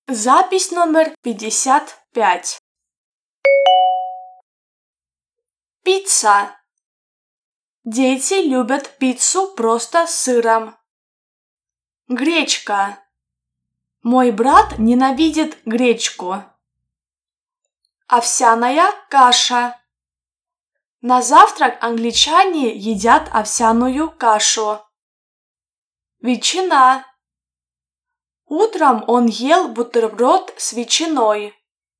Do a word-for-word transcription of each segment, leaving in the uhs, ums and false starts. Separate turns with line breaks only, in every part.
Запись номер пятьдесят пять. Пицца. Дети любят пиццу просто с сыром. Гречка. Мой брат ненавидит гречку. Овсяная каша. На завтрак англичане едят овсяную кашу. Ветчина. Утром он ел бутерброд с ветчиной.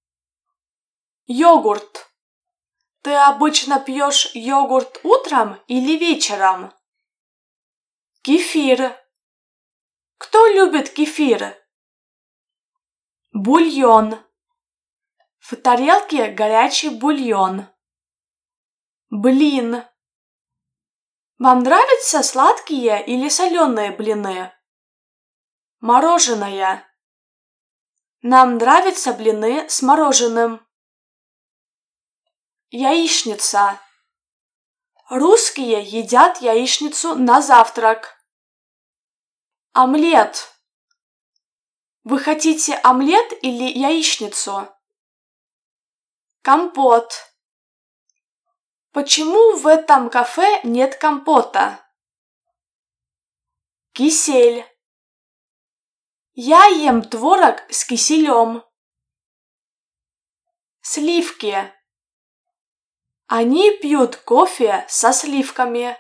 Йогурт. Ты обычно пьешь йогурт утром или вечером? Кефир. Кто любит кефир? Бульон. В тарелке горячий бульон. Блин. Вам нравятся сладкие или соленые блины? Мороженое. Нам нравятся блины с мороженым. Яичница. Русские едят яичницу на завтрак. Омлет. Вы хотите омлет или яичницу? Компот. Почему в этом кафе нет компота? Кисель. Я ем творог с киселем. Сливки. Они пьют кофе со сливками.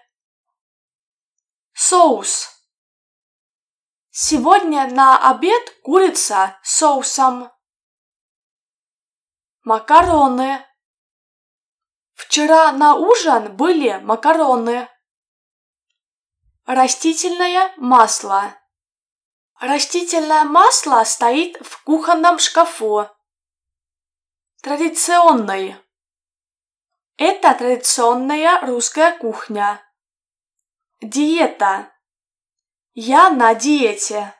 Соус. Сегодня на обед курица с соусом. Макароны. Вчера на ужин были макароны. Растительное масло. Растительное масло стоит в кухонном шкафу. Традиционный. Это традиционная русская кухня. Диета. Я на диете.